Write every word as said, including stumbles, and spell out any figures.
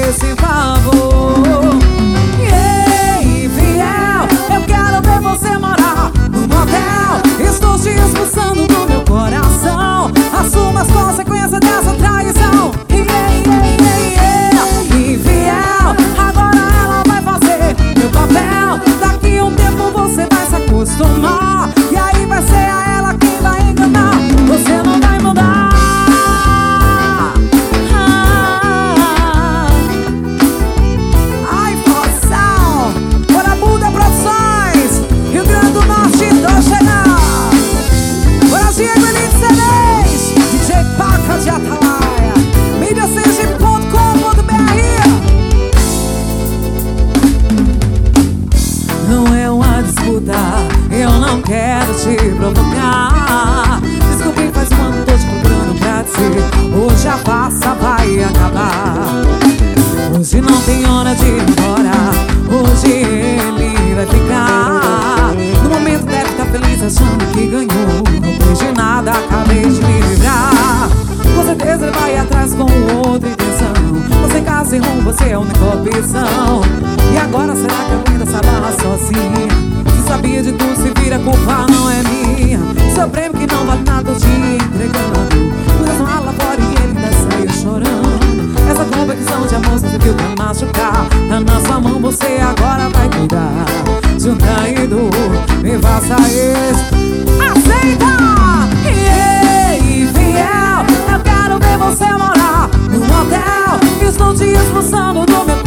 esse favor. Ei, fiel, eu quero ver você morar no motel. Estou te expulsando do meu coração. Assuma as consequências dessa traição. Infiel, agora ela vai fazer meu papel. Daqui a um tempo você vai se acostumar, e aí vai ser a ela quem vai enganar. Você não vai mudar. Ai, forção, Bora Buda Produções, Rio Grande do Norte, tô chegando. Bora Diego Elite C Ds, D J Paca de Atalaia, mídia sergipe ponto com ponto b r. Não é uma disputa, eu não quero te provocar. Descobri faz um ano, tô te procurando pra dizer: hoje a farsa vai acabar. Hoje não tem hora de ir embora, hoje ele vai ficar. No momento deve estar feliz achando que ganhou, não fiz de nada, acabei de me livrar. Com certeza ele vai atrás com outra intenção. Você casa e rumo, você é a única opção. E agora será que aguenta essa barra sozinha? Se sabia de tudo, se vira, a culpa não é minha. Seu prêmio que não vale nada, eu te entregando. Pus as malas fora e ele ainda saiu chorando. Essa competição de amor você viu pra machucar. Tá na sua mão, você agora vai cuidar de um traidor. Me faça isso, aceita! Ei, fiel, eu quero ver você morar no hotel. Estou te expulsando do meu